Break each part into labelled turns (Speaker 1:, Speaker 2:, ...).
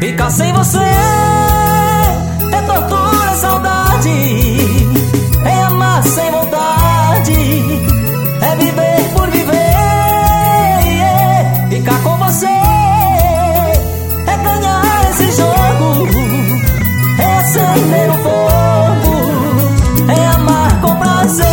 Speaker 1: Ficar sem você é tortura, é saudade, é amar sem vontade, é viver por viver. Ficar com você é ganhar esse jogo, é acender o fogo, é amar com prazer.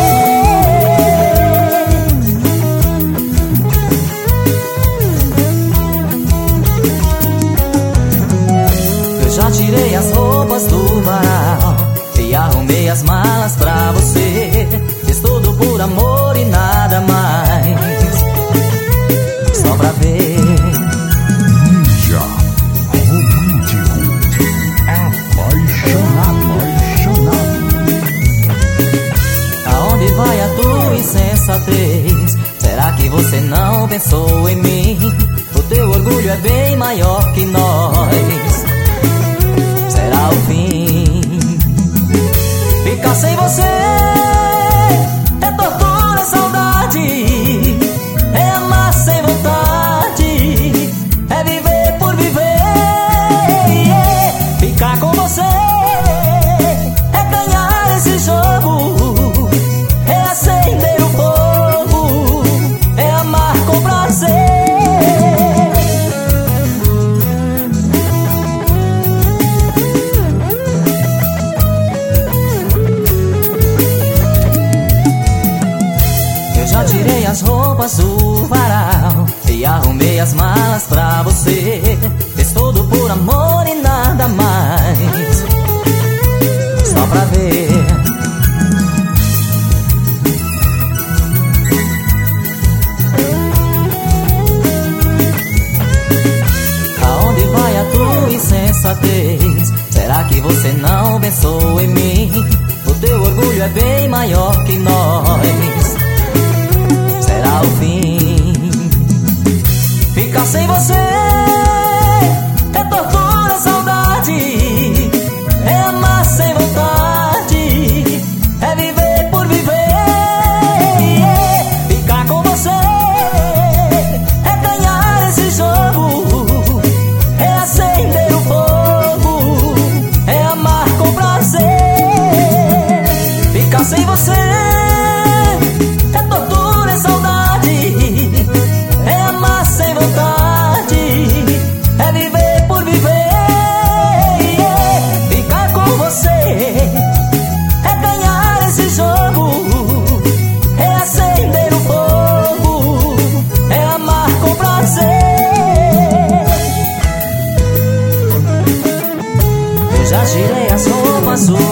Speaker 1: Eu já tirei as roupas do varal e arrumei as malas pra você. Fiz tudo por amor e nada mais, só pra ver.
Speaker 2: Ninja romântico, apaixonado.
Speaker 1: Aonde vai a tua insensatez? Será que você não pensou em mim? O teu orgulho é bem maior que nós. Será o fim. Ficar sem você é tortura, é saudade, é amar sem vontade, é viver por viver. Ficar com você é ganhar esse jogo, é acender o fogo, é amar com prazer. Já tirei as roupas do varal e arrumei as malas pra você. Fiz tudo por amor e nada mais, só pra ver. Aonde vai a tua insensatez? Será que você não pensou em mim? O teu orgulho é bem maior que nós. Será o fim. Ficar sem você é tortura, é saudade, é amar sem vontade, é viver por viver. Ficar com você é ganhar esse jogo, é acender o fogo, é amar com prazer. Ficar sem você é tortura, é saudade, é amar sem vontade, é viver por viver. Ficar com você é ganhar esse jogo, é acender o fogo, é amar com prazer. Eu já tirei as roupas do